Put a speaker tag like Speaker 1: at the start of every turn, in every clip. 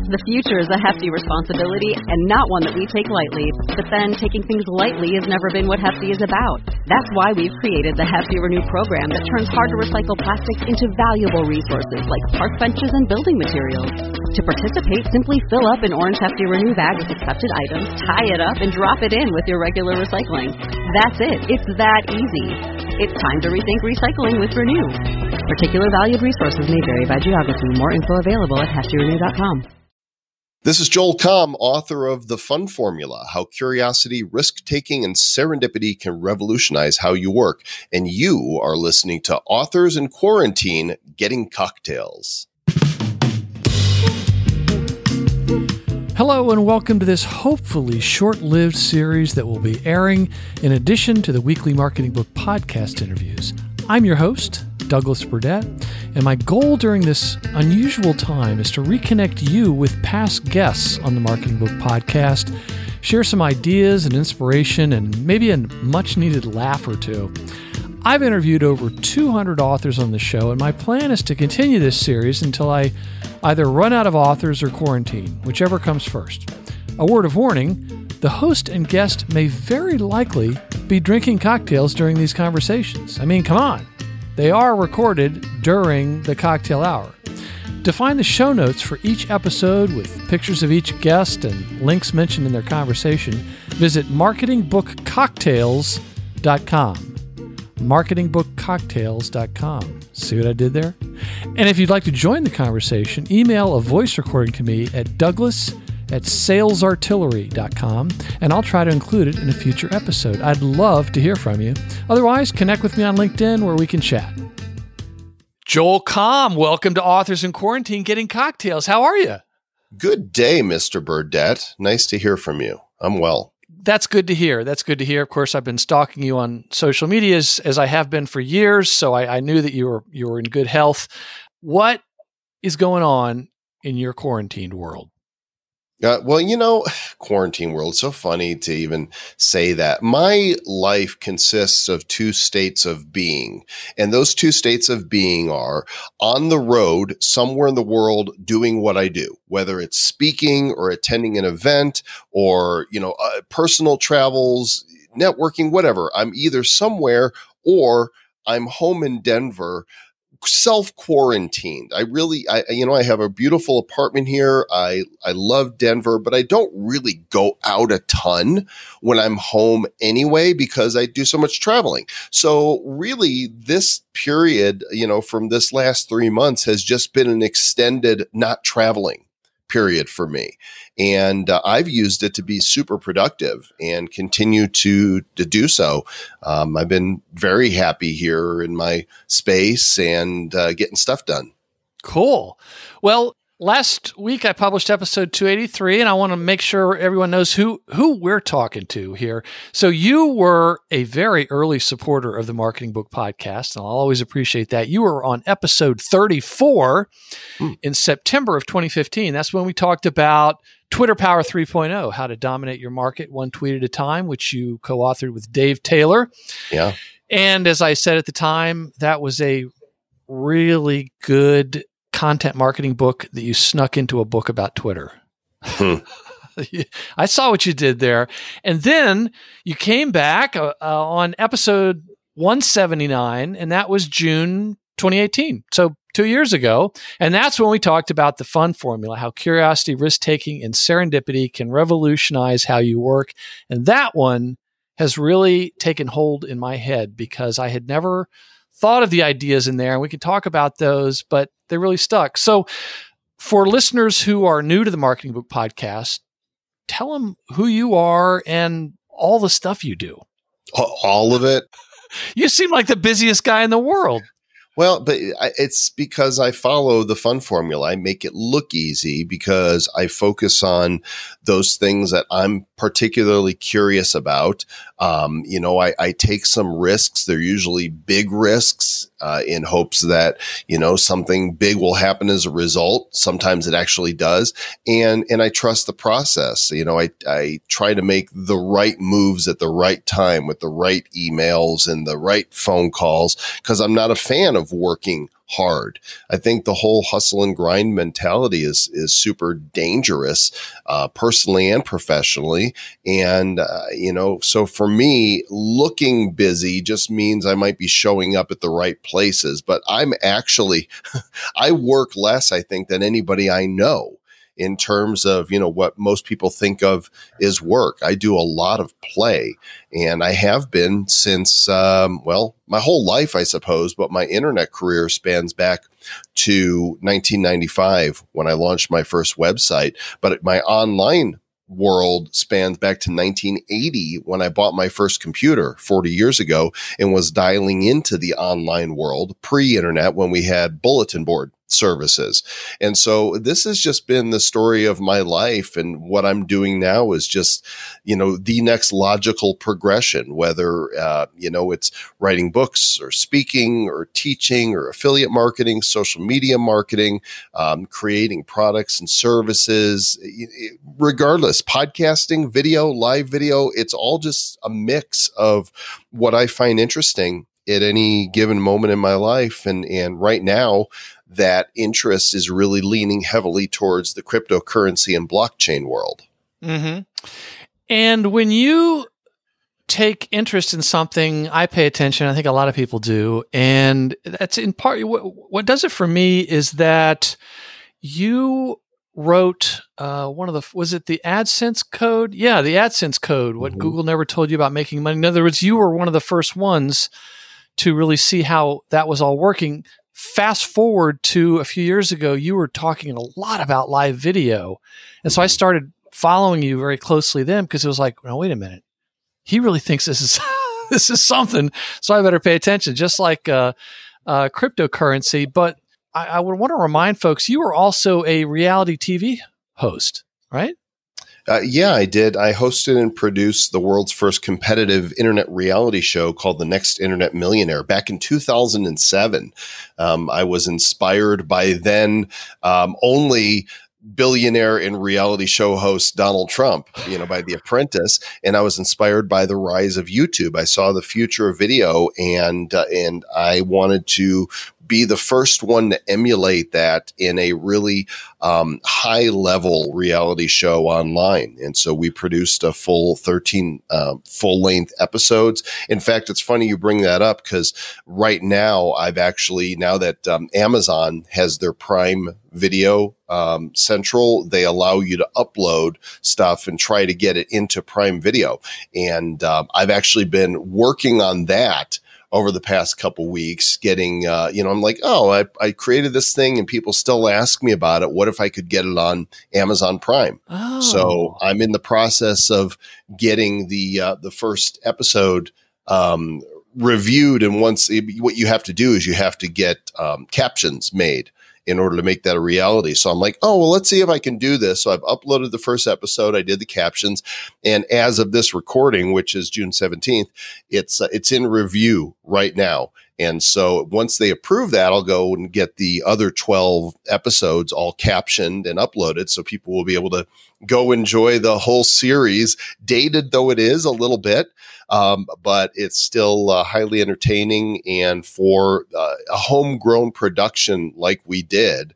Speaker 1: The future is a hefty responsibility and not one that we take lightly. But then taking things lightly has never been what Hefty is about. That's why we've created the Hefty Renew program that turns hard-to-recycle plastics into valuable resources like park benches and building materials. To participate, simply fill up an orange Hefty Renew bag with accepted items, tie it up, and drop it in with your regular recycling. That's it. It's that easy. It's time to rethink recycling with Renew. Particular valued resources may vary by geography. More info available at heftyrenew.com.
Speaker 2: This is Joel Comm, author of The Fun Formula, How Curiosity, Risk-Taking, and Serendipity Can Revolutionize How You Work. And you are listening to Authors in Quarantine Getting Cocktails.
Speaker 3: Hello and welcome to this hopefully short-lived series that will be airing in addition to the weekly Marketing Book podcast interviews. I'm your host, Douglas Burdett, and my goal during this unusual time is to reconnect you with past guests on the Marketing Book podcast, share some ideas and inspiration, and maybe a much-needed laugh or two. I've interviewed over 200 authors on the show, and my plan is to continue this series until I either run out of authors or quarantine, whichever comes first. A word of warning, the host and guest may very likely be drinking cocktails during these conversations. I mean, come on. They are recorded during the cocktail hour. To find the show notes for each episode with pictures of each guest and links mentioned in their conversation, visit marketingbookcocktails.com. marketingbookcocktails.com. See what I did there? And if you'd like to join the conversation, email a voice recording to me at douglas@salesartillery.com, and I'll try to include it in a future episode. I'd love to hear from you. Otherwise, connect with me on LinkedIn where we can chat. Joel Comm, welcome to Authors in Quarantine Getting Cocktails. How are you?
Speaker 2: Good day, Mr. Burdett. Nice to hear from you. I'm well.
Speaker 3: That's good to hear. That's good to hear. Of course, I've been stalking you on social media as I have been for years, so I knew that you were in good health. What is going on in your quarantined world?
Speaker 2: Well, quarantine world, it's so funny to even say that. My life consists of two states of being, and those two states of being are on the road somewhere in the world doing what I do, whether it's speaking or attending an event or, personal travels, networking, whatever. I'm either somewhere or I'm home in Denver, self-quarantined. I have a beautiful apartment here. I love Denver, but I don't really go out a ton when I'm home anyway, because I do so much traveling. So really this period, from this last 3 months has just been an extended not traveling period for me. And I've used it to be super productive and continue to do so. I've been very happy here in my space and getting stuff done.
Speaker 3: Cool. Well, last week I published episode 283, and I want to make sure everyone knows who we're talking to here. So you were a very early supporter of the Marketing Book podcast, and I'll always appreciate that. You were on episode 34 in September of 2015. That's when we talked about Twitter Power 3.0, how to dominate your market one tweet at a time, which you co-authored with Dave Taylor.
Speaker 2: Yeah.
Speaker 3: And as I said at the time, that was a really good content marketing book that you snuck into a book about Twitter. I saw what you did there. And then you came back on episode 179, and that was June 2018. So 2 years ago. And that's when we talked about the fun formula, how curiosity, risk-taking, and serendipity can revolutionize how you work. And that one has really taken hold in my head because I had never thought of the ideas in there, and we could talk about those, but they really stuck. So for listeners who are new to the Marketing Book podcast, tell them who you are and all the stuff you do.
Speaker 2: All of it?
Speaker 3: You seem like the busiest guy in the world.
Speaker 2: Well, but it's because I follow the fun formula. I make it look easy because I focus on those things that I'm particularly curious about. I take some risks. They're usually big risks in hopes that, something big will happen as a result. Sometimes it actually does. And I trust the process. I try to make the right moves at the right time with the right emails and the right phone calls because I'm not a fan of of working hard. I think the whole hustle and grind mentality is super dangerous, personally and professionally. And, so for me, looking busy just means I might be showing up at the right places, but I'm actually, I work less, I think, than anybody I know. In terms of, what most people think of is work. I do a lot of play, and I have been since, my whole life, I suppose, but my internet career spans back to 1995 when I launched my first website. But my online world spans back to 1980 when I bought my first computer 40 years ago and was dialing into the online world pre-internet when we had bulletin board services. And so this has just been the story of my life. And what I'm doing now is just, the next logical progression, whether, it's writing books or speaking or teaching or affiliate marketing, social media marketing, creating products and services, regardless, podcasting, video, live video, it's all just a mix of what I find interesting at any given moment in my life. And right now, that interest is really leaning heavily towards the cryptocurrency and blockchain world.
Speaker 3: Mm-hmm. And when you take interest in something, I pay attention. I think a lot of people do. And that's in part, what does it for me is that you wrote was it the AdSense code? Yeah, the AdSense code, what Google never told you about making money. In other words, you were one of the first ones to really see how that was all working. Fast forward to a few years ago, you were talking a lot about live video. And so I started following you very closely then because it was like, no, wait a minute. He really thinks this is this is something. So I better pay attention, just like cryptocurrency. But I would want to remind folks, you were also a reality TV host, right?
Speaker 2: Yeah, I did. I hosted and produced the world's first competitive internet reality show called The Next Internet Millionaire back in 2007. I was inspired by then only billionaire and reality show host Donald Trump, by The Apprentice. And I was inspired by the rise of YouTube. I saw the future of video and I wanted to be the first one to emulate that in a really high level reality show online. And so we produced a full 13 full length episodes. In fact, it's funny you bring that up because right now now that Amazon has their Prime Video Central, they allow you to upload stuff and try to get it into Prime Video. And I've actually been working on that over the past couple weeks, getting, I'm like, I created this thing and people still ask me about it. What if I could get it on Amazon Prime? Oh. So I'm in the process of getting the first episode reviewed. And what you have to do is you have to get captions made in order to make that a reality. So I'm like, let's see if I can do this. So I've uploaded the first episode. I did the captions. And as of this recording, which is June 17th, it's in review right now. And so once they approve that, I'll go and get the other 12 episodes all captioned and uploaded so people will be able to go enjoy the whole series, dated though it is a little bit. But it's still highly entertaining. And for a homegrown production like we did,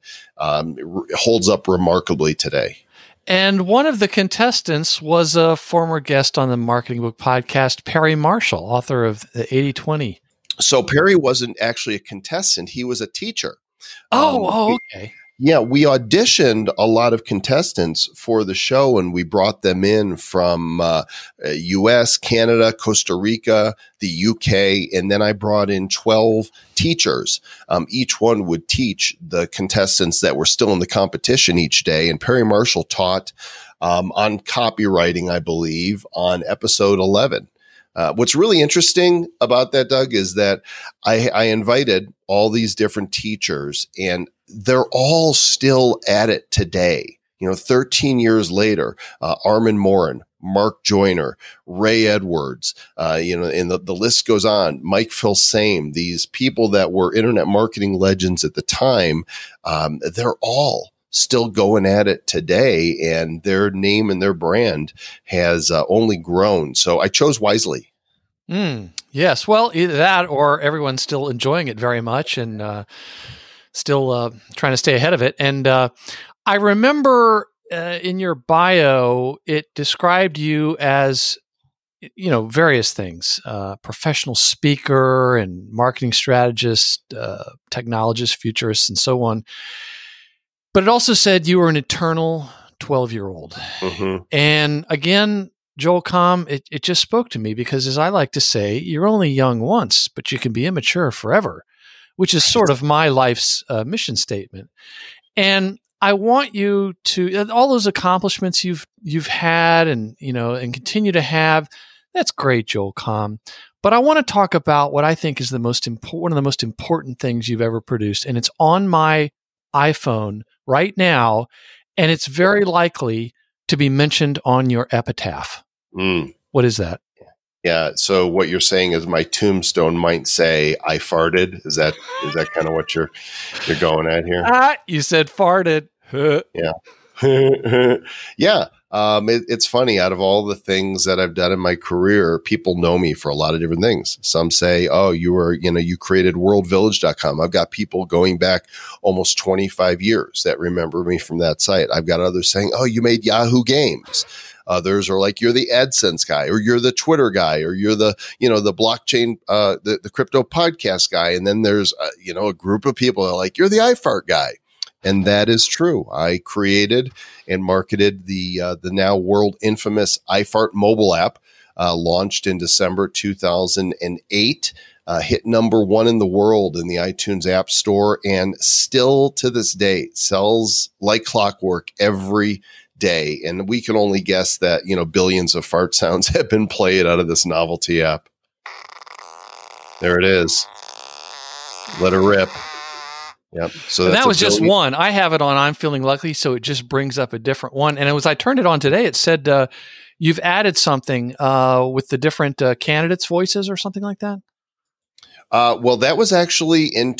Speaker 2: it holds up remarkably today.
Speaker 3: And one of the contestants was a former guest on the Marketing Book Podcast, Perry Marshall, author of the 80/20.
Speaker 2: So Perry wasn't actually a contestant. He was a teacher.
Speaker 3: Okay.
Speaker 2: Yeah, we auditioned a lot of contestants for the show, and we brought them in from U.S., Canada, Costa Rica, the U.K., and then I brought in 12 teachers. Each one would teach the contestants that were still in the competition each day, and Perry Marshall taught on copywriting, I believe, on episode 11. What's really interesting about that, Doug, is that I invited all these different teachers, and they're all still at it today. 13 years later, Armin Morin, Mark Joyner, Ray Edwards, and the list goes on. Mike Filsaime, these people that were internet marketing legends at the time, they're all still going at it today, and their name and their brand has only grown. So I chose wisely.
Speaker 3: Yes. Well, either that or everyone's still enjoying it very much and still trying to stay ahead of it. And I remember in your bio, it described you as, various things, professional speaker and marketing strategist, technologist, futurist, and so on. But it also said you were an eternal 12-year-old.
Speaker 2: Mm-hmm.
Speaker 3: And again, Joel Comm, it just spoke to me because, as I like to say, you're only young once, but you can be immature forever, which is sort of my life's mission statement. And I want you to, all those accomplishments you've had and continue to have, that's great, Joel Comm. But I want to talk about what I think is one of the most important things you've ever produced, and it's on my iPhone right now, and it's very likely to be mentioned on your epitaph. What is that?
Speaker 2: Yeah. So what you're saying is my tombstone might say, "I farted." Is that kind of what you're going at here?
Speaker 3: You said farted.
Speaker 2: Yeah. Yeah. It's funny. Out of all the things that I've done in my career, people know me for a lot of different things. Some say, "Oh, you created worldvillage.com." I've got people going back almost 25 years that remember me from that site. I've got others saying, "Oh, you made Yahoo Games." Others are like, "You're the AdSense guy, or you're the Twitter guy, or you're the, the blockchain, the crypto podcast guy." And then there's, a group of people that are like, "You're the iFart guy." And that is true. I created and marketed the now world infamous iFart mobile app, launched in December 2008, hit number 1 in the world in the iTunes App Store, and still to this day sells like clockwork every day. And we can only guess that, billions of fart sounds have been played out of this novelty app. There it is. Let her rip. Yep. So
Speaker 3: that was just one. I have it on I'm Feeling Lucky, so it just brings up a different one. And I turned it on today, it said you've added something with the different candidates' voices or something like that?
Speaker 2: Well, that was actually in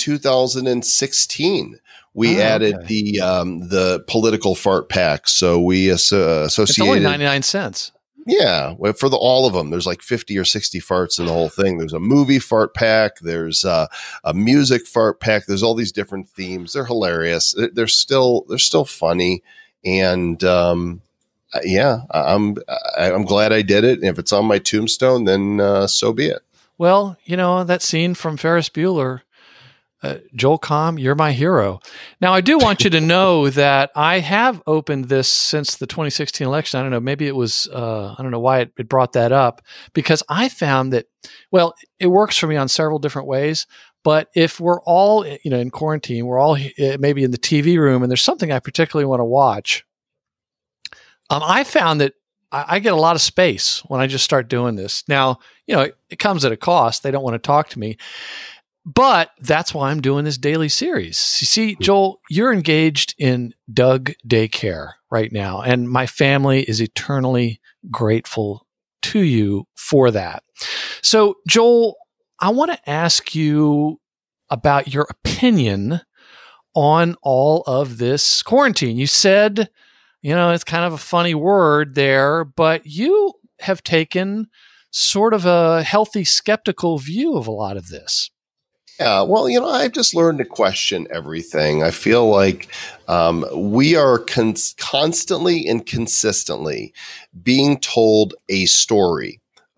Speaker 2: 2016. We added the political fart pack. So we associated.
Speaker 3: It's only 99 cents.
Speaker 2: Yeah, for all of them, there's like 50 or 60 farts in the whole thing. There's a movie fart pack. There's a music fart pack. There's all these different themes. They're hilarious. They're still funny. And yeah, I'm glad I did it. And if it's on my tombstone, then so be it.
Speaker 3: Well, that scene from Ferris Bueller. Joel Comm, you're my hero. Now, I do want you to know that I have opened this since the 2016 election. I don't know, maybe it was, I don't know why it brought that up, because I found that, well, it works for me on several different ways. But if we're all, in quarantine, we're all maybe in the TV room and there's something I particularly want to watch, I found that I get a lot of space when I just start doing this. Now, it comes at a cost. They don't want to talk to me. But that's why I'm doing this daily series. You see, Joel, you're engaged in Doug Daycare right now, and my family is eternally grateful to you for that. So, Joel, I want to ask you about your opinion on all of this quarantine. You said, it's kind of a funny word there, but you have taken sort of a healthy, skeptical view of a lot of this.
Speaker 2: Yeah, well, I've just learned to question everything. I feel like we are constantly and consistently being told a story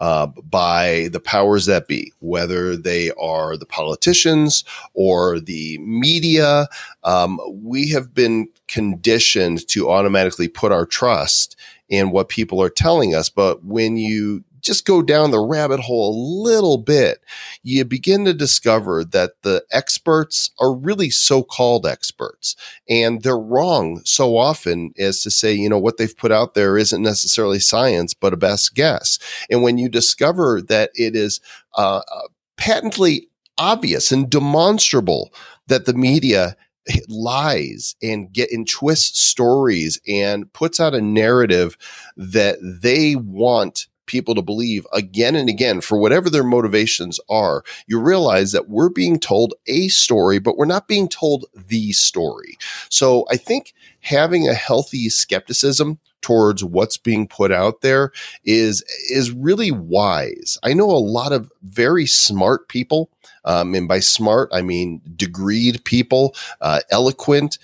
Speaker 2: by the powers that be, whether they are the politicians or the media. We have been conditioned to automatically put our trust in what people are telling us. But when you just go down the rabbit hole a little bit, you begin to discover that the experts are really so-called experts, and they're wrong so often as to say, what they've put out there isn't necessarily science, but a best guess. And when you discover that it is patently obvious and demonstrable that the media lies and twists stories and puts out a narrative that they want people to believe again and again for whatever their motivations are, you realize that we're being told a story, but we're not being told the story. So I think having a healthy skepticism towards what's being put out there is really wise. I know a lot of very smart people. And by smart, I mean degreed people, eloquent,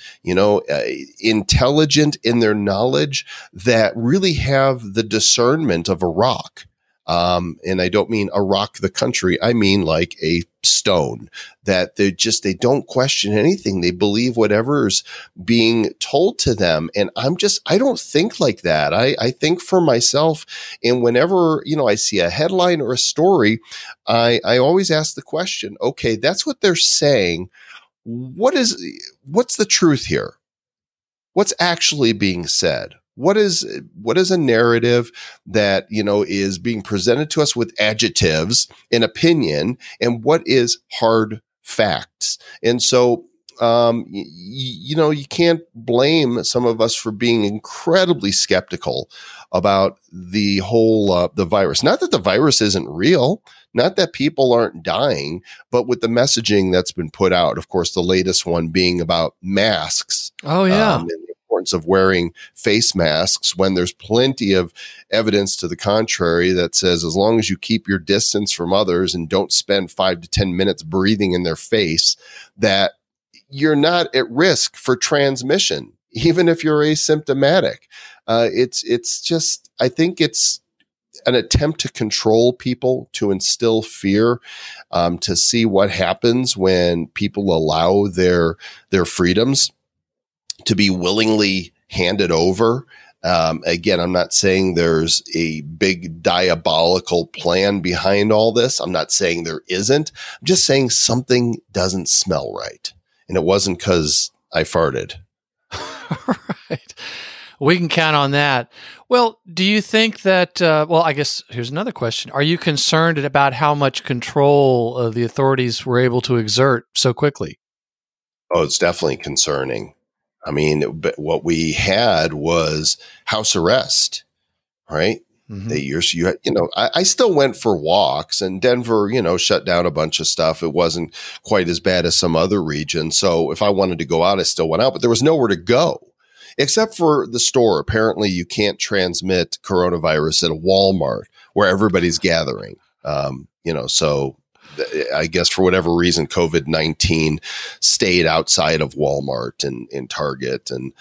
Speaker 2: intelligent in their knowledge, that really have the discernment of a rock. And I don't mean a rock the country. I mean like a stone, that they don't question anything. They believe whatever's being told to them. And I don't think like that. I think for myself. And whenever, I see a headline or a story, I always ask the question, okay, that's what they're saying. What's the truth here? What's actually being said? What is a narrative that, is being presented to us with adjectives and opinion, and what is hard facts? And so, you can't blame some of us for being incredibly skeptical about the whole, the virus. Not that the virus isn't real, not that people aren't dying, but with the messaging that's been put out, of course, the latest one being about masks.
Speaker 3: Oh, yeah.
Speaker 2: And the importance of wearing face masks, when there's plenty of evidence to the contrary that says as long as you keep your distance from others and don't spend 5 to 10 minutes breathing in their face, that you're not at risk for transmission, even if you're asymptomatic. It's just, I think it's an attempt to control people, to instill fear, to see what happens when people allow their freedoms to be willingly handed over. Again, I'm not saying there's a big diabolical plan behind all this. I'm not saying there isn't. I'm just saying something doesn't smell right. And it wasn't because I farted.
Speaker 3: Right. We can count on that. Well, do you think that, I guess here's another question. Are you concerned about how much control the authorities were able to exert so quickly?
Speaker 2: Oh, it's definitely concerning. I mean, what we had was house arrest, right? Mm-hmm. I still went for walks, and Denver, shut down a bunch of stuff. It wasn't quite as bad as some other regions. So if I wanted to go out, I still went out, but there was nowhere to go except for the store. Apparently you can't transmit coronavirus at a Walmart where everybody's gathering. So I guess for whatever reason, COVID-19 stayed outside of Walmart and Target and,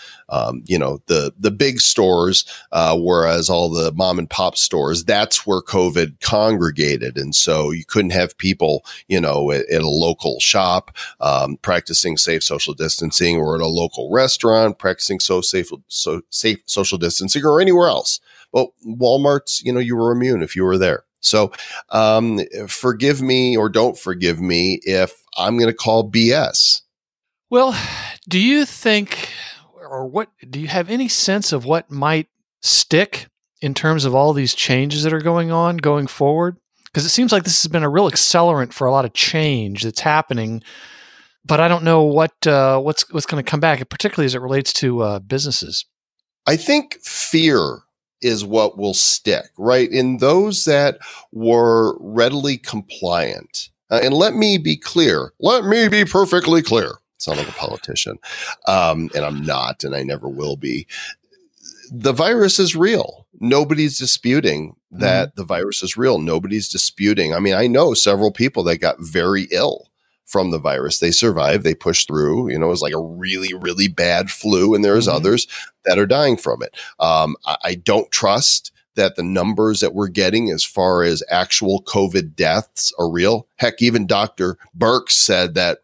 Speaker 2: the big stores, whereas all the mom and pop stores, that's where COVID congregated. And so you couldn't have people, at a local shop, practicing safe social distancing, or at a local restaurant practicing safe social distancing, or anywhere else. Well, Walmart's, you were immune if you were there. So forgive me or don't forgive me if I'm going to call BS.
Speaker 3: Well, do you think, do you have any sense of what might stick in terms of all these changes that are going forward? Because it seems like this has been a real accelerant for a lot of change that's happening, but I don't know what's going to come back, particularly as it relates to businesses.
Speaker 2: I think fear is what will stick, right? In those that were readily compliant. And let me be clear. Let me be perfectly clear. Sound like a politician. And I'm not, and I never will be. The virus is real. Nobody's disputing that the virus is real. Nobody's disputing. I mean, I know several people that got very ill from the virus. They survived. They pushed through. It was like a really, really bad flu, and there's others that are dying from it. I don't trust that the numbers that we're getting as far as actual COVID deaths are real. Heck, even Dr. Birx said that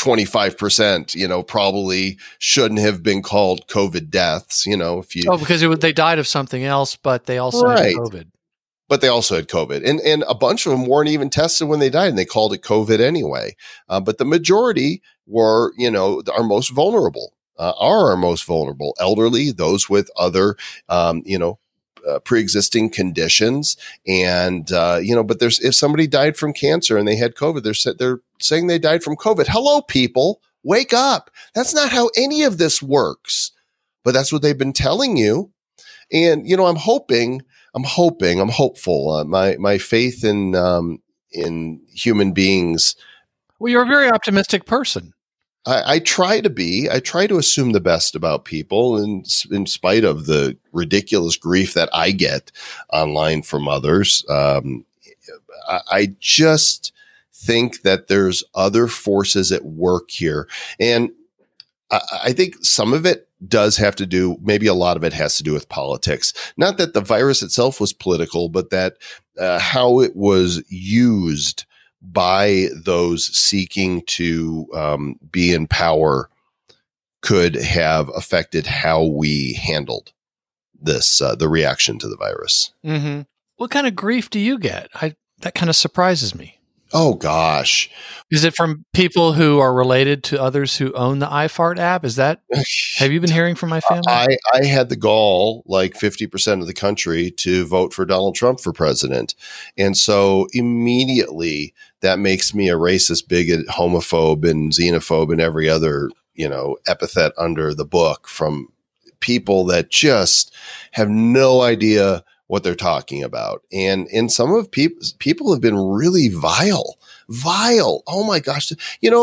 Speaker 2: 25%, probably shouldn't have been called COVID deaths. Because
Speaker 3: they died of something else, but they also had COVID.
Speaker 2: But they also had COVID, and a bunch of them weren't even tested when they died, and they called it COVID anyway. But the majority were, our most vulnerable, elderly, those with other, pre-existing conditions. And, but if somebody died from cancer and they had COVID, they're saying they died from COVID. Hello, people, wake up. That's not how any of this works, but that's what they've been telling you. And, I'm hopeful. My faith in human beings.
Speaker 3: Well, you're a very optimistic person.
Speaker 2: I try to assume the best about people, and in spite of the ridiculous grief that I get online from others. I just think that there's other forces at work here. And I think some of it does have to do, maybe a lot of it has to do with politics. Not that the virus itself was political, but that how it was used by those seeking to be in power could have affected how we handled this, the reaction to the virus.
Speaker 3: Mm-hmm. What kind of grief do you get? That kind of surprises me.
Speaker 2: Oh, gosh.
Speaker 3: Is it from people who are related to others who own the iFart app? Have you been hearing from my family?
Speaker 2: I had the gall, like 50% of the country, to vote for Donald Trump for president. And so immediately that makes me a racist, bigot, homophobe, and xenophobe, and every other, epithet under the book from people that just have no idea what they're talking about. And some of people have been really vile. Oh my gosh.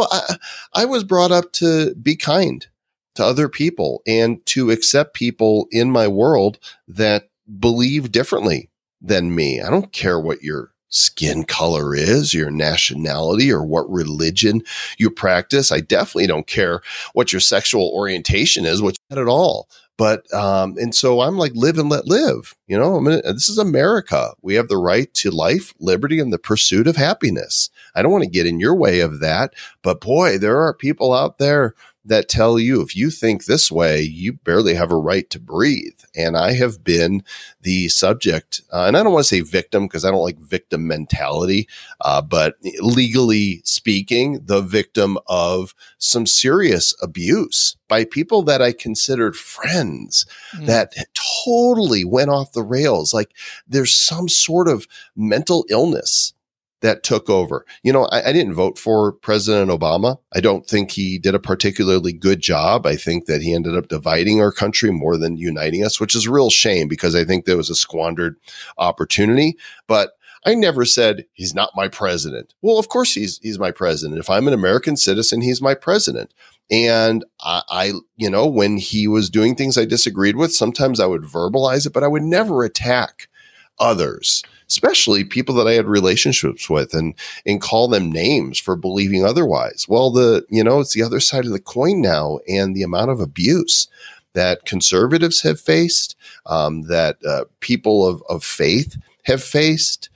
Speaker 2: I was brought up to be kind to other people and to accept people in my world that believe differently than me. I don't care what your skin color is, your nationality, or what religion you practice. I definitely don't care what your sexual orientation is, which not at all. But, and so I'm like, live and let live, this is America. We have the right to life, liberty, and the pursuit of happiness. I don't want to get in your way of that, but boy, there are people out there that tell you, if you think this way, you barely have a right to breathe. And I have been the subject, and I don't want to say victim because I don't like victim mentality, but legally speaking, the victim of some serious abuse by people that I considered friends that totally went off the rails. Like there's some sort of mental illness that took over. I didn't vote for President Obama. I don't think he did a particularly good job. I think that he ended up dividing our country more than uniting us, which is a real shame because I think there was a squandered opportunity. But I never said he's not my president. Well, of course he's my president. If I'm an American citizen, he's my president. And I when he was doing things I disagreed with, sometimes I would verbalize it, but I would never attack others, especially people that I had relationships with, and call them names for believing otherwise. Well, it's the other side of the coin now, and the amount of abuse that conservatives have faced, that people of faith have faced,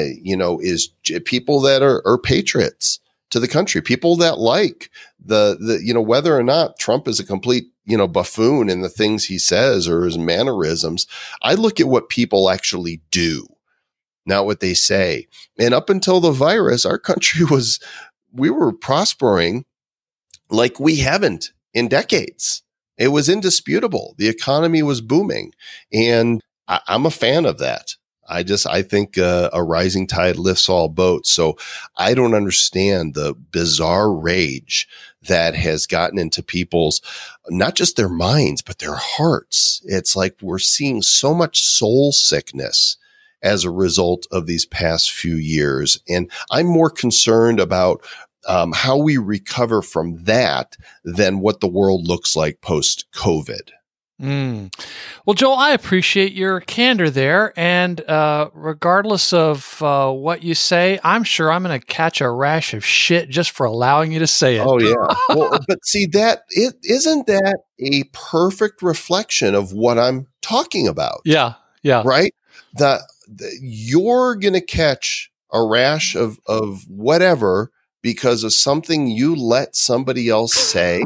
Speaker 2: is people that are patriots to the country, people that like the whether or not Trump is a complete buffoon in the things he says or his mannerisms. I look at what people actually do, not what they say. And up until the virus, our country we were prospering like we haven't in decades. It was indisputable. The economy was booming. And I'm a fan of that. I think a rising tide lifts all boats. So I don't understand the bizarre rage that has gotten into people's, not just their minds, but their hearts. It's like we're seeing so much soul sickness as a result of these past few years. And I'm more concerned about how we recover from that than what the world looks like post-COVID.
Speaker 3: Well, Joel, I appreciate your candor there. And regardless of what you say, I'm sure I'm going to catch a rash of shit just for allowing you to say it.
Speaker 2: Oh, yeah. Well, but see, isn't that a perfect reflection of what I'm talking about?
Speaker 3: Yeah. Yeah.
Speaker 2: Right? You're going to catch a rash of whatever because of something you let somebody else say.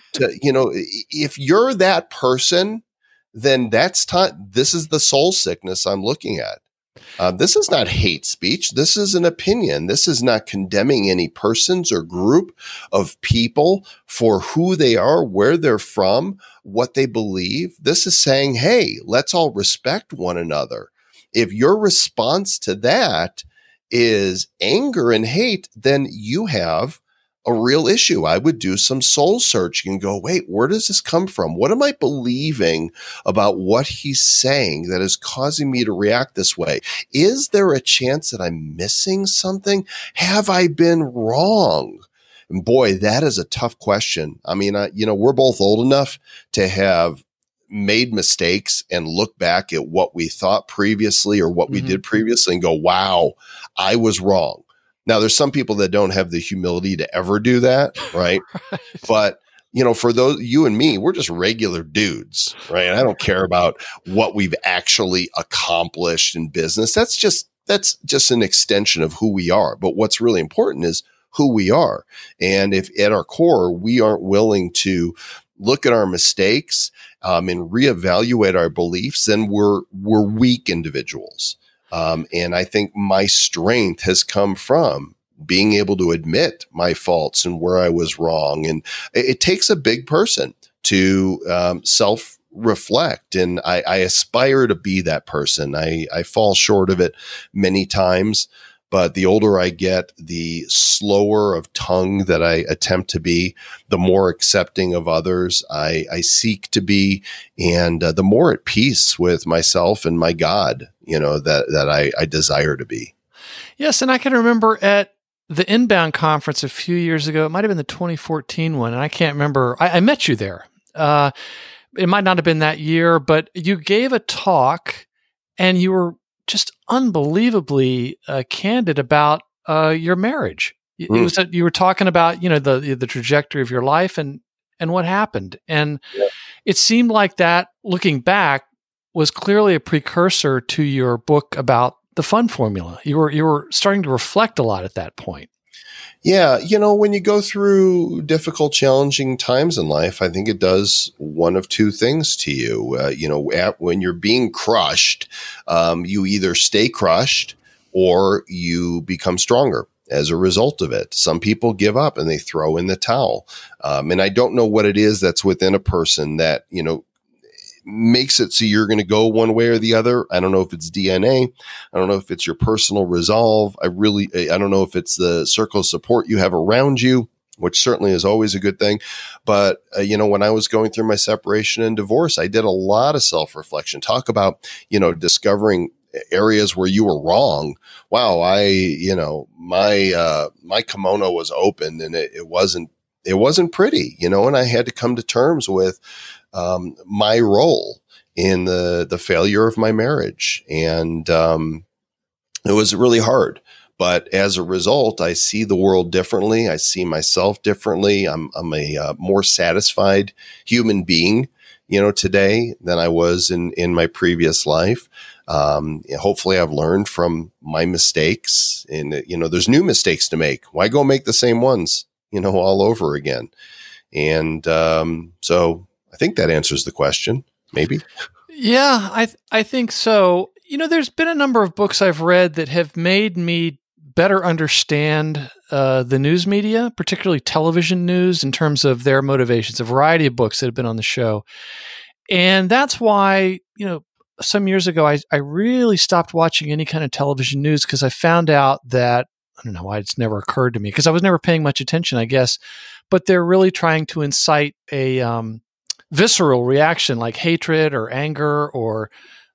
Speaker 2: If you're that person, then this is the soul sickness I'm looking at. This is not hate speech. This is an opinion. This is not condemning any persons or group of people for who they are, where they're from, what they believe. This is saying, hey, let's all respect one another. If your response to that is anger and hate, then you have a real issue. I would do some soul searching and go, wait, where does this come from? What am I believing about what he's saying that is causing me to react this way? Is there a chance that I'm missing something? Have I been wrong? And boy, that is a tough question. I mean, we're both old enough to have made mistakes and look back at what we thought previously or what we did previously and go, wow, I was wrong. Now, there's some people that don't have the humility to ever do that, right?
Speaker 3: Right.
Speaker 2: But, for those, you and me, we're just regular dudes, right? I don't care about what we've actually accomplished in business. That's just an extension of who we are. But what's really important is who we are. And if at our core, we aren't willing to look at our mistakes and reevaluate our beliefs, then we're weak individuals. And I think my strength has come from being able to admit my faults and where I was wrong. And it takes a big person to self-reflect. And I aspire to be that person. I fall short of it many times. But the older I get, the slower of tongue that I attempt to be, the more accepting of others I seek to be, and the more at peace with myself and my God, that I desire to be.
Speaker 3: Yes, and I can remember at the Inbound conference a few years ago, it might have been the 2014 one, and I can't remember. I met you there. It might not have been that year, but you gave a talk, and you were just unbelievably candid about your marriage. It was that you were talking about, the trajectory of your life and what happened. And it seemed like that, looking back, was clearly a precursor to your book about the fun formula. You were starting to reflect a lot at that point.
Speaker 2: Yeah. When you go through difficult, challenging times in life, I think it does one of two things to you. When you're being crushed, you either stay crushed or you become stronger as a result of it. Some people give up and they throw in the towel. And I don't know what it is that's within a person that, makes it so you're going to go one way or the other. I don't know if it's DNA. I don't know if it's your personal resolve. I don't know if it's the circle of support you have around you, which certainly is always a good thing. But, when I was going through my separation and divorce, I did a lot of self-reflection. Talk about, discovering areas where you were wrong. Wow. My kimono was open and it wasn't pretty, and I had to come to terms with my role in the failure of my marriage. And it was really hard. But as a result, I see the world differently. I see myself differently. I'm a more satisfied human being, today than I was in my previous life. Hopefully I've learned from my mistakes, and, there's new mistakes to make. Why go make the same ones, all over again? And so I think that answers the question, maybe.
Speaker 3: Yeah, I think so. There's been a number of books I've read that have made me better understand the news media, particularly television news, in terms of their motivations, a variety of books that have been on the show. And that's why, some years ago, I really stopped watching any kind of television news because I found out that, I don't know why it's never occurred to me, because I was never paying much attention, I guess, but they're really trying to incite a visceral reaction like hatred or anger or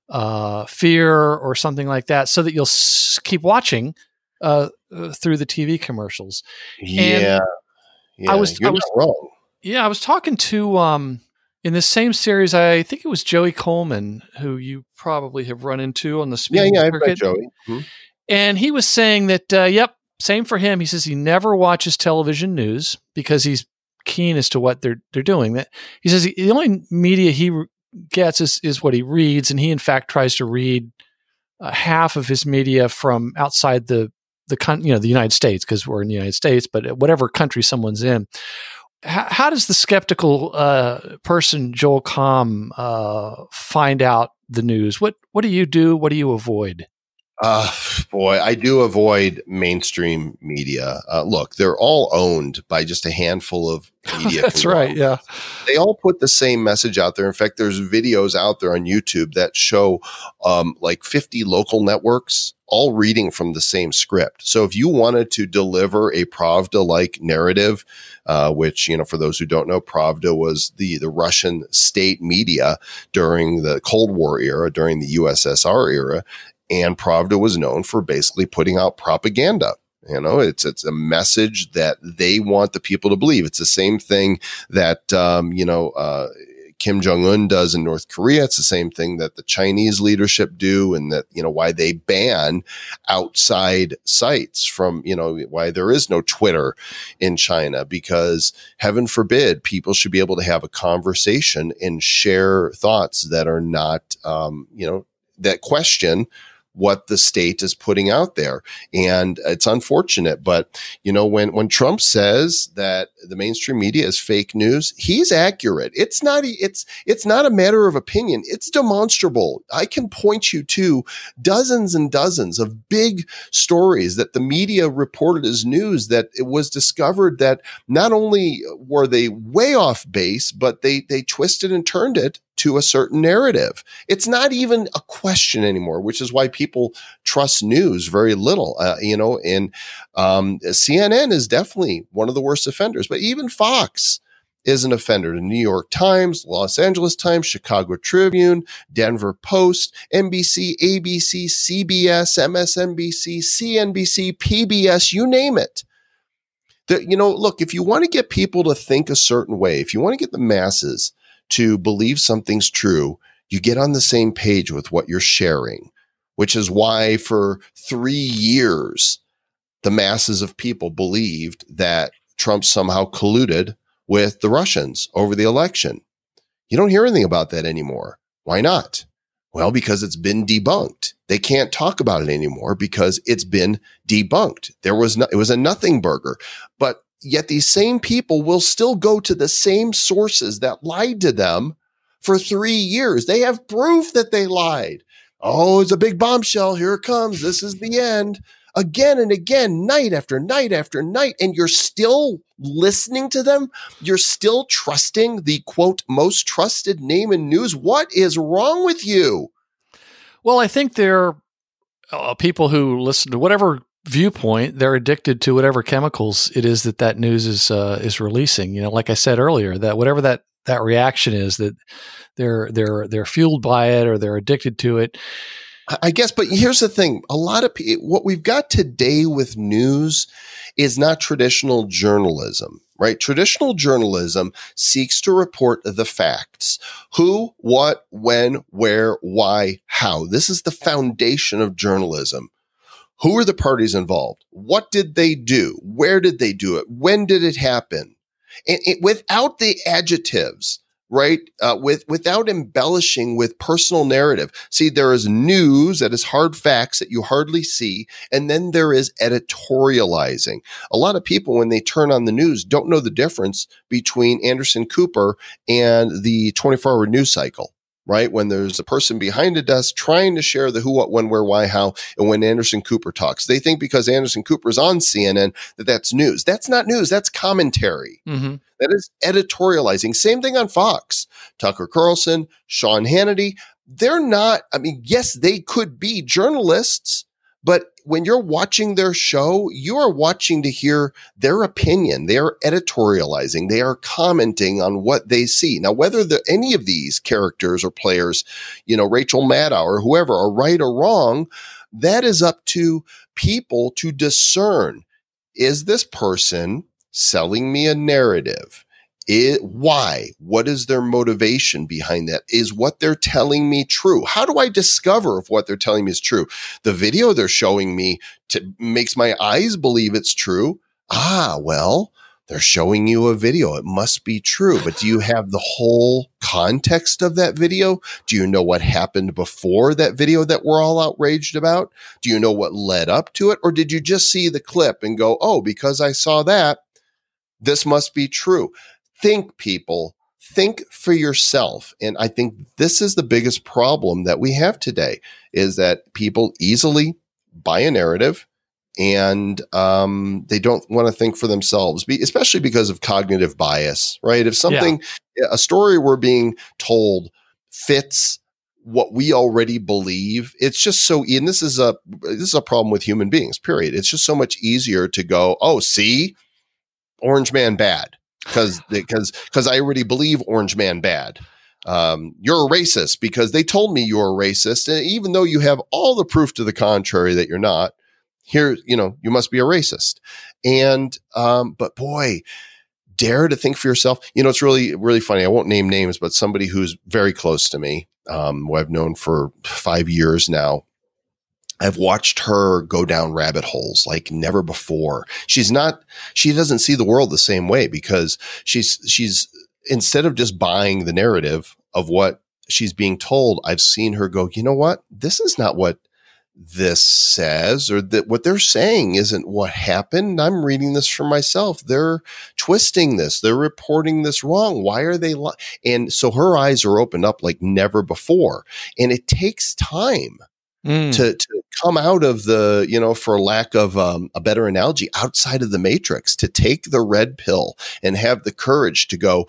Speaker 3: fear or something like that, so that you'll keep watching through the TV commercials.
Speaker 2: Yeah.
Speaker 3: I was
Speaker 2: not wrong.
Speaker 3: Yeah, I was talking to in the same series, I think it was Joey Coleman, who you probably have run into on the speaking circuit.
Speaker 2: I've met Joey. Mm-hmm.
Speaker 3: And he was saying that, same for him. He says he never watches television news because he's keen as to what they're doing. That he says the only media he gets is what he reads, and he in fact tries to read half of his media from outside the United States, because we're in the United States, but whatever country someone's in. How does the skeptical person, Joel Comm, find out the news? What do you do? What do you avoid?
Speaker 2: Boy, I do avoid mainstream media. Look, they're all owned by just a handful of media.
Speaker 3: That's right. Yeah.
Speaker 2: They all put the same message out there. In fact, there's videos out there on YouTube that show like 50 local networks all reading from the same script. So if you wanted to deliver a Pravda-like narrative, which, for those who don't know, Pravda was the Russian state media during the Cold War era, during the USSR era. And Pravda was known for basically putting out propaganda. You know, it's a message that they want the people to believe. It's the same thing that, Kim Jong-un does in North Korea. It's the same thing that the Chinese leadership do, and that, why they ban outside sites from, why there is no Twitter in China, because heaven forbid people should be able to have a conversation and share thoughts that are not, that question what the state is putting out there. And it's unfortunate, but when Trump says that the mainstream media is fake news, he's accurate. It's not a matter of opinion. It's demonstrable. I can point you to dozens and dozens of big stories that the media reported as news, that it was discovered that not only were they way off base, but they twisted and turned it to a certain narrative. It's not even a question anymore, which is why people trust news very little, and CNN is definitely one of the worst offenders, but even Fox is an offender. The New York Times, Los Angeles Times, Chicago Tribune, Denver Post, NBC, ABC, CBS, MSNBC, CNBC, PBS, you name it. Look, if you want to get people to think a certain way, if you want to get the masses to believe something's true, you get on the same page with what you're sharing, which is why for 3 years, the masses of people believed that Trump somehow colluded with the Russians over the election. You don't hear anything about that anymore. Why not? Well, because it's been debunked. They can't talk about it anymore because it's been debunked. It was a nothing burger. But yet these same people will still go to the same sources that lied to them for 3 years. They have proof that they lied. Oh, it's a big bombshell. Here it comes. This is the end. Again and again, night after night after night. And you're still listening to them. You're still trusting the, quote, most trusted name in news. What is wrong with you?
Speaker 3: Well, I think there are people who listen to whatever viewpoint, they're addicted to whatever chemicals it is that news is releasing. Like I said earlier, that whatever that reaction is, that they're fueled by it or they're addicted to it.
Speaker 2: I guess, but here's the thing. A lot of what we've got today with news is not traditional journalism, right? Traditional journalism seeks to report the facts. Who, what, when, where, why, how. This is the foundation of journalism. Who are the parties involved? What did they do? Where did they do it? When did it happen? And without the adjectives, right? Without embellishing with personal narrative. See, there is news that is hard facts that you hardly see. And then there is editorializing. A lot of people, when they turn on the news, don't know the difference between Anderson Cooper and the 24-hour news cycle. Right? When there's a person behind a desk trying to share the who, what, when, where, why, how, and when Anderson Cooper talks. They think because Anderson Cooper is on CNN that's news. That's not news. That's commentary. Mm-hmm. That is editorializing. Same thing on Fox. Tucker Carlson, Sean Hannity. They're not, yes, they could be journalists, but when you're watching their show, you are watching to hear their opinion. They are editorializing. They are commenting on what they see. Now, whether any of these characters or players, Rachel Maddow or whoever, are right or wrong, that is up to people to discern. Is this person selling me a narrative? Why? What is their motivation behind that? Is what they're telling me true? How do I discover if what they're telling me is true? The video they're showing me makes my eyes believe it's true. Well, they're showing you a video. It must be true. But do you have the whole context of that video? Do you know what happened before that video that we're all outraged about? Do you know what led up to it? Or did you just see the clip and go, oh, because I saw that, this must be true? Think, people. Think for yourself. And I think this is the biggest problem that we have today, is that people easily buy a narrative and they don't want to think for themselves, especially because of cognitive bias, right? If something, a story we're being told fits what we already believe, it's just so, and this is a problem with human beings, period. It's just so much easier to go, oh, see, Orange Man bad. Because I already believe Orange Man bad. You're a racist because they told me you're a racist. And even though you have all the proof to the contrary that you're not, here, you must be a racist. And, but boy, dare to think for yourself. It's really, really funny. I won't name names, but somebody who's very close to me, who I've known for 5 years now, I've watched her go down rabbit holes like never before. She doesn't see the world the same way, because she's instead of just buying the narrative of what she's being told, I've seen her go, you know what? This is not what this says, or that what they're saying isn't what happened. I'm reading this for myself. They're twisting this. They're reporting this wrong. Why are they lying? And so her eyes are opened up like never before. And it takes time to come out of the, for lack of a better analogy, outside of the matrix, to take the red pill and have the courage to go,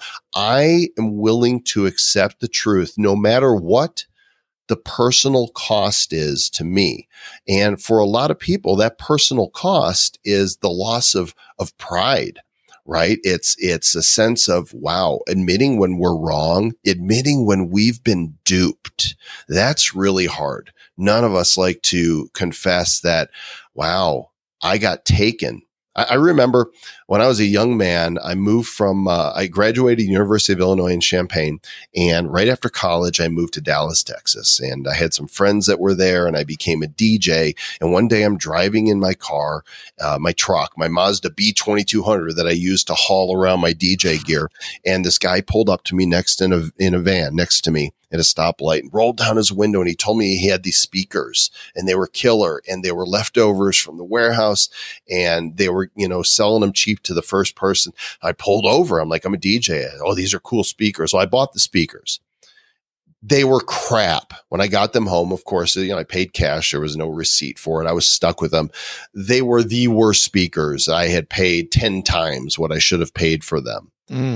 Speaker 2: I am willing to accept the truth no matter what the personal cost is to me. And for a lot of people, that personal cost is the loss of pride, right? It's a sense of, wow, admitting when we're wrong, admitting when we've been duped. That's really hard. None of us like to confess that, wow, I got taken. I remember when I was a young man, I moved I graduated University of Illinois in Champaign. And right after college, I moved to Dallas, Texas. And I had some friends that were there, and I became a DJ. And one day I'm driving in my car, my truck, my Mazda B2200 that I used to haul around my DJ gear. And this guy pulled up to me in a van next to me at a stoplight and rolled down his window. And he told me he had these speakers, and they were killer, and they were leftovers from the warehouse, and they were, selling them cheap to the first person. I pulled over. I'm like, I'm a DJ. Oh, these are cool speakers. So I bought the speakers. They were crap. When I got them home, of course, I paid cash. There was no receipt for it. I was stuck with them. They were the worst speakers. I had paid 10 times what I should have paid for them.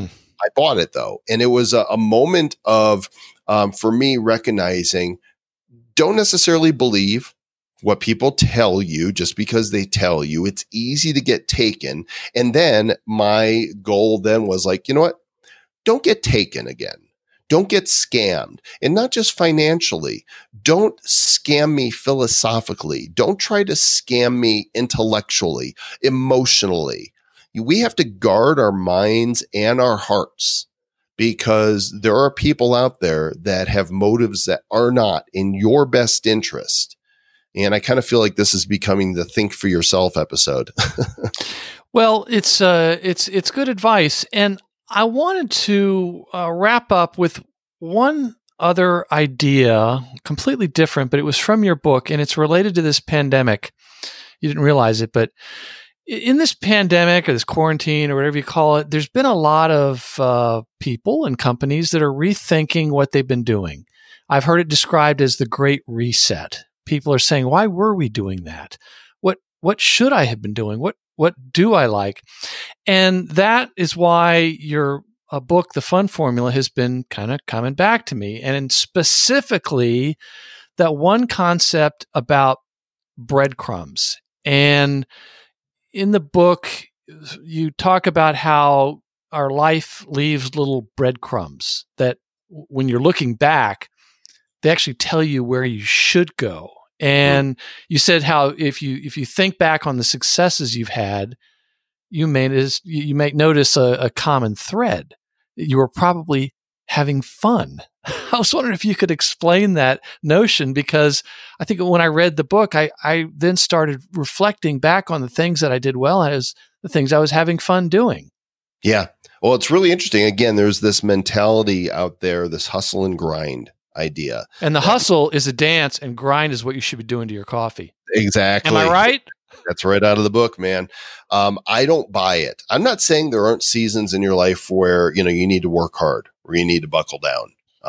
Speaker 2: I bought it though. And it was a moment of, for me, recognizing, don't necessarily believe what people tell you just because they tell you. It's easy to get taken. And then my goal then was like, you know what? Don't get taken again. Don't get scammed. And not just financially. Don't scam me philosophically. Don't try to scam me intellectually, emotionally. We have to guard our minds and our hearts, because there are people out there that have motives that are not in your best interest. And I kind of feel like this is becoming the think for yourself episode.
Speaker 3: Well, it's good advice. And I wanted to wrap up with one other idea, completely different, but it was from your book, and it's related to this pandemic. You didn't realize it, but in this pandemic or this quarantine or whatever you call it, there's been a lot of people and companies that are rethinking what they've been doing. I've heard it described as the Great Reset. People are saying, why were we doing that? What should I have been doing? What do I like? And that is why your book, The Fun Formula, has been kind of coming back to me. And specifically, that one concept about breadcrumbs. And in the book, you talk about how our life leaves little breadcrumbs that when you're looking back, they actually tell you where you should go. And you said how if you think back on the successes you've had, you may notice a common thread. You were probably having fun. I was wondering if you could explain that notion, because I think when I read the book, I then started reflecting back on the things that I did well as the things I was having fun doing.
Speaker 2: Yeah. Well, it's really interesting. Again, there's this mentality out there, this hustle and grind idea.
Speaker 3: And the hustle is a dance, and grind is what you should be doing to your coffee.
Speaker 2: Exactly.
Speaker 3: Am I right?
Speaker 2: That's right out of the book, man. I don't buy it. I'm not saying there aren't seasons in your life where, you need to work hard, or you need to buckle down.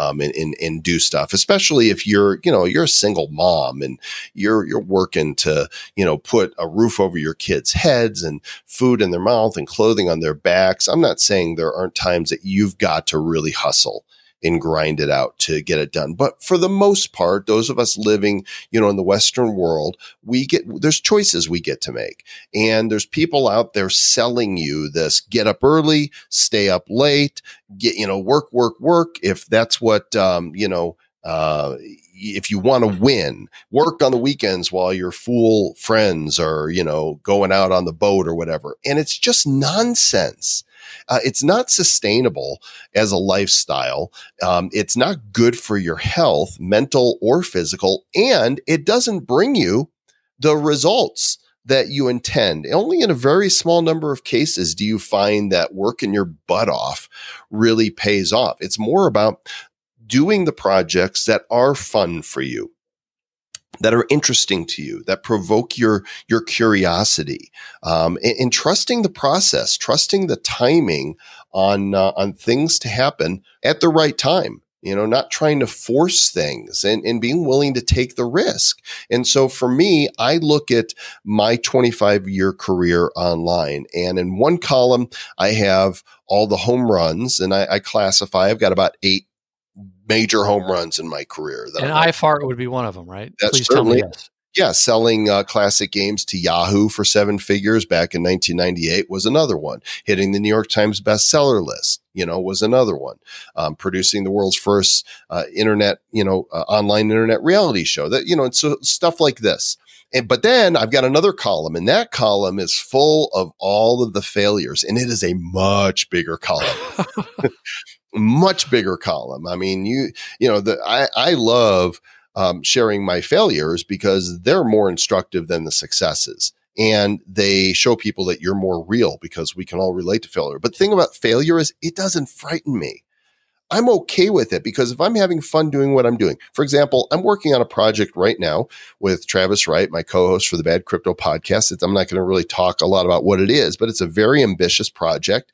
Speaker 2: And do stuff, especially if you're a single mom and you're working to, put a roof over your kids' heads and food in their mouth and clothing on their backs. I'm not saying there aren't times that you've got to really hustle and grind it out to get it done. But for the most part, those of us living, in the Western world, there's choices we get to make. And there's people out there selling you this, get up early, stay up late, get, work. If that's what, if you want to win, work on the weekends while your fool friends are, going out on the boat or whatever. And it's just nonsense. It's not sustainable as a lifestyle. It's not good for your health, mental or physical, and it doesn't bring you the results that you intend. Only in a very small number of cases do you find that working your butt off really pays off. It's more about doing the projects that are fun for you, that are interesting to you, that provoke your curiosity, and trusting the process, trusting the timing on things to happen at the right time. Not trying to force things and being willing to take the risk. And so for me, I look at my 25-year career online, and in one column, I have all the home runs, and I classify, I've got about 8 major home runs in my career.
Speaker 3: And iFart would be one of them, right?
Speaker 2: That's
Speaker 3: Please tell me yes.
Speaker 2: Yeah, selling classic games to Yahoo for 7 figures back in 1998 was another one. Hitting the New York Times bestseller list, was another one. Producing the world's first internet, online internet reality show. That and so stuff like this. But then I've got another column, and that column is full of all of the failures, and it is a much bigger column. Much bigger column. I mean, I love sharing my failures because they're more instructive than the successes. And they show people that you're more real because we can all relate to failure. But the thing about failure is it doesn't frighten me. I'm okay with it because if I'm having fun doing what I'm doing, for example, I'm working on a project right now with Travis Wright, my co-host for the Bad Crypto podcast. I'm not going to really talk a lot about what it is, but it's a very ambitious project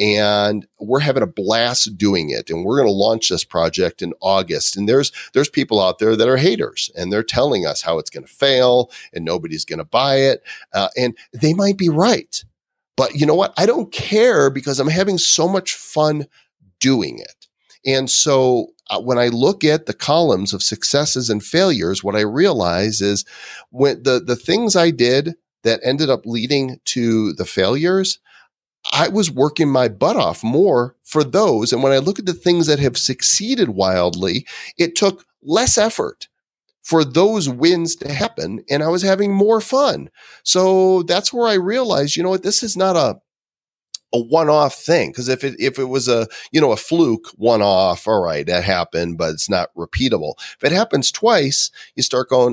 Speaker 2: and we're having a blast doing it. And we're going to launch this project in August. And there's people out there that are haters and they're telling us how it's going to fail and nobody's going to buy it. And they might be right. But you know what? I don't care because I'm having so much fun doing it. And so when I look at the columns of successes and failures, what I realize is when the things I did that ended up leading to the failures, I was working my butt off more for those. And when I look at the things that have succeeded wildly, it took less effort for those wins to happen. And I was having more fun. So that's where I realized, this is not a one-off thing. Because if it was a fluke one-off, all right, that happened, but it's not repeatable. If it happens twice, you start going,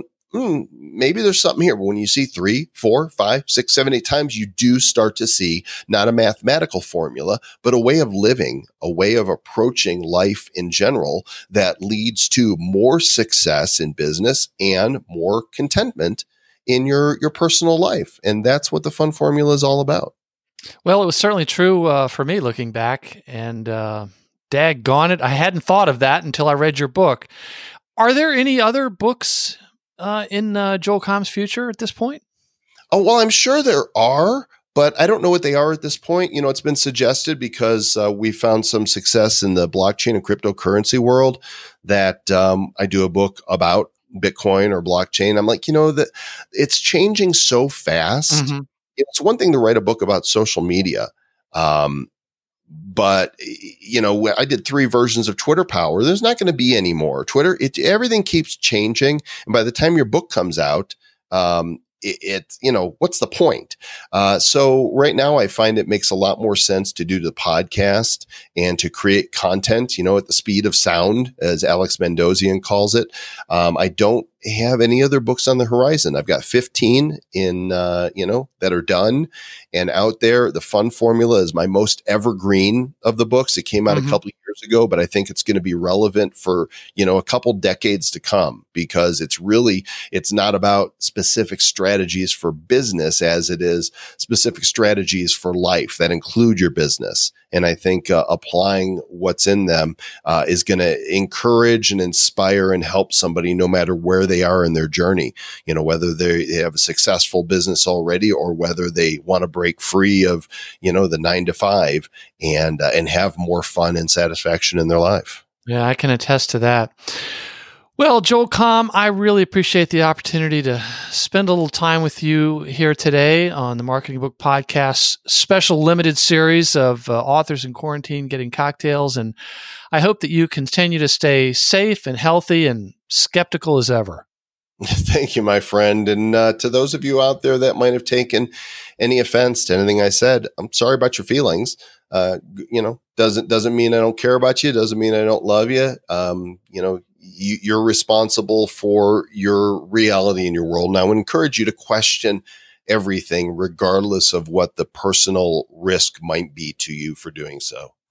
Speaker 2: maybe there's something here. But when you see 3, 4, 5, 6, 7, 8 times, you do start to see not a mathematical formula, but a way of living, a way of approaching life in general that leads to more success in business and more contentment in your personal life. And that's what the fun formula is all about.
Speaker 3: Well, it was certainly true for me looking back, and daggone it, I hadn't thought of that until I read your book. Are there any other books in Joel Comm's future at this point?
Speaker 2: Oh, well, I'm sure there are, but I don't know what they are at this point. It's been suggested because we found some success in the blockchain and cryptocurrency world that I do a book about Bitcoin or blockchain. I'm like, that it's changing so fast. Mm-hmm. It's one thing to write a book about social media. But, I did 3 versions of Twitter Power. There's not going to be any more. Twitter, everything keeps changing. And by the time your book comes out, what's the point? So right now I find it makes a lot more sense to do the podcast and to create content, at the speed of sound, as Alex Mandossian calls it. I don't have any other books on the horizon. I've got 15 in, that are done and out there. The Fun Formula is my most evergreen of the books. It came out a couple of years ago, but I think it's going to be relevant for, a couple decades to come because it's not about specific strategies for business as it is specific strategies for life that include your business. And I think applying what's in them is going to encourage and inspire and help somebody no matter where they are in their journey, whether they have a successful business already or whether they want to break free of, the 9 to 5 and have more fun and satisfaction in their life.
Speaker 3: Yeah, I can attest to that. Well, Joel Comm, I really appreciate the opportunity to spend a little time with you here today on the Marketing Book Podcast special limited series of authors in quarantine getting cocktails. And I hope that you continue to stay safe and healthy and skeptical as ever.
Speaker 2: Thank you, my friend. And to those of you out there that might have taken any offense to anything I said, I'm sorry about your feelings. Doesn't mean I don't care about you. Doesn't mean I don't love you. You're responsible for your reality in your world. And I would encourage you to question everything, regardless of what the personal risk might be to you for doing so.